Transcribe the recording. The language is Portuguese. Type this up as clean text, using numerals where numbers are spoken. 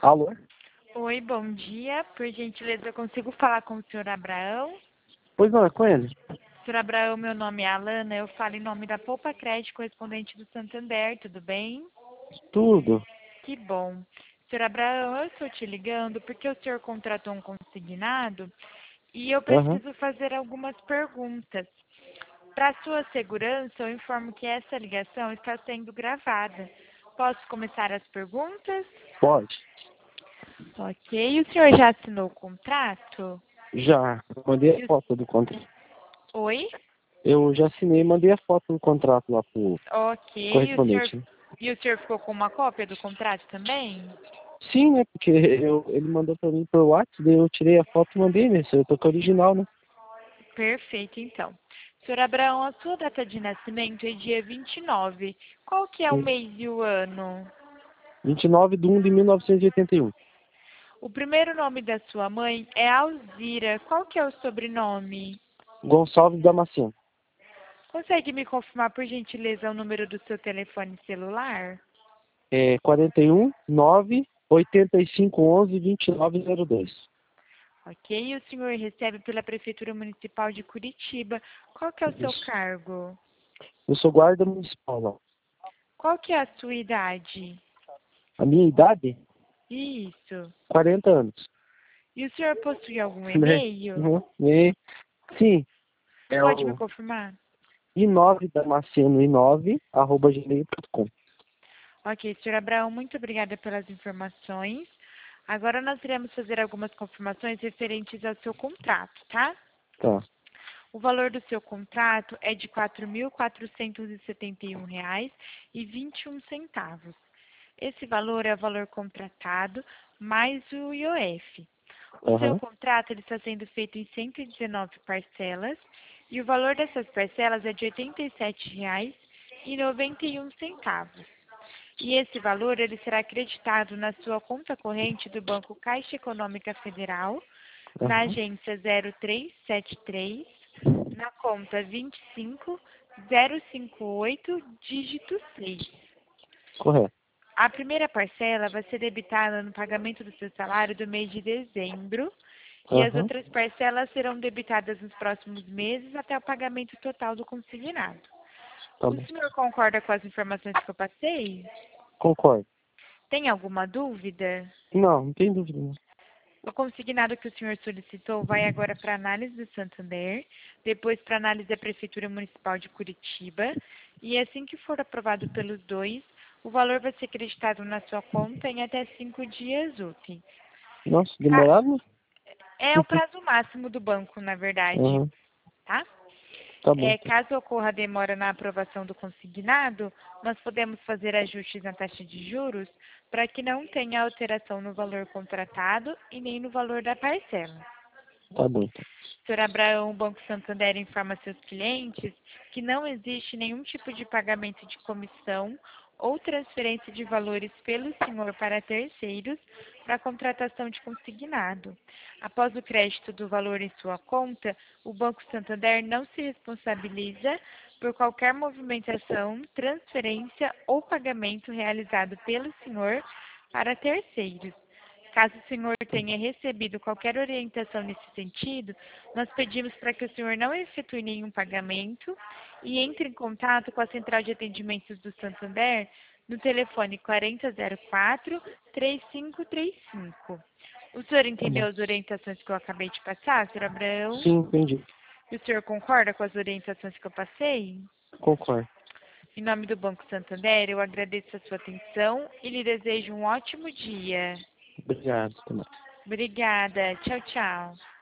Alô? Oi, bom dia. Por gentileza, eu consigo falar com o senhor Abraão? Pois não, é com ele. Senhor Abraão, meu nome é Alana, eu falo em nome da Poupa Crédito, correspondente do Santander, tudo bem? Tudo. Que bom. Senhor Abraão, eu estou te ligando porque o senhor contratou um consignado e eu Aham. preciso fazer algumas perguntas. Para sua segurança, eu informo que essa ligação está sendo gravada. Posso começar as perguntas? Pode. Ok. O senhor já assinou o contrato? Já. Eu mandei a E o- foto do contrato. Oi? Eu já assinei e mandei a foto do contrato lá pro Ok. correspondente, né? E o senhor ficou com uma cópia do contrato também? Sim, né? Porque ele mandou pra mim por WhatsApp, daí eu tirei a foto e mandei, né? Eu tô com a original, né? Perfeito, então. Senhor Abraão, a sua data de nascimento é dia 29. Qual que é o Sim. mês e o ano? 29/1 de 1981. O primeiro nome da sua mãe é Alzira. Qual que é o sobrenome? Gonçalves Damasceno. Consegue me confirmar, por gentileza, o número do seu telefone celular? É 41 9 85 11 2902. Ok. E o senhor recebe pela Prefeitura Municipal de Curitiba. Qual que é o seu Isso. cargo? Eu sou guarda municipal lá. Qual que é a sua idade? A minha idade? Isso. 40 anos. E o senhor possui algum Né? e-mail? Uhum. Sim, é Pode me o confirmar? i9 Damasceno i9 @gmail.com. Ok, senhor Abraão, muito obrigada pelas informações. Agora nós iremos fazer algumas confirmações referentes ao seu contrato, tá? Tá, O valor do seu contrato é de R$ 4.471,21. Esse valor é o valor contratado mais o IOF. O seu aham, contrato ele está sendo feito em 119 parcelas e o valor dessas parcelas é de R$ 87,91. E esse valor ele será acreditado na sua conta corrente do Banco Caixa Econômica Federal, na aham, agência 0373, na conta 25058, dígito 6. correto, A primeira parcela vai ser debitada no pagamento do seu salário do mês de dezembro e as aham, outras parcelas serão debitadas nos próximos meses até o pagamento total do consignado. tá O bom, senhor concorda com as informações que eu passei? concordo. Tem alguma dúvida? Não tem dúvida, não. O consignado que o senhor solicitou vai agora para análise do Santander, depois para análise da Prefeitura Municipal de Curitiba, e assim que for aprovado pelos dois, o valor vai ser acreditado na sua conta em até 5 dias úteis. Nossa, Ca- demorado, né? É o prazo máximo do banco, na verdade, Aham, tá? tá bom, Caso ocorra demora na aprovação do consignado, nós podemos fazer ajustes na taxa de juros para que não tenha alteração no valor contratado e nem no valor da parcela. tá bom, então. Sr. Abraão, o Banco Santander informa seus clientes que não existe nenhum tipo de pagamento de comissão ou transferência de valores pelo senhor para terceiros para a contratação de consignado. Após o crédito do valor em sua conta, o Banco Santander não se responsabiliza por qualquer movimentação, transferência ou pagamento realizado pelo senhor para terceiros. Caso o senhor tenha recebido qualquer orientação nesse sentido, nós pedimos para que o senhor não efetue nenhum pagamento e entre em contato com a Central de Atendimentos do Santander no telefone 4004-3535. O senhor Tá bom. entendeu as orientações que eu acabei de passar, senhor Abraão? Sim, entendi. E o senhor concorda com as orientações que eu passei? Concordo. Em nome do Banco Santander, eu agradeço a sua atenção e lhe desejo um ótimo dia. Obrigado, Tomás. Obrigada. Tchau, tchau.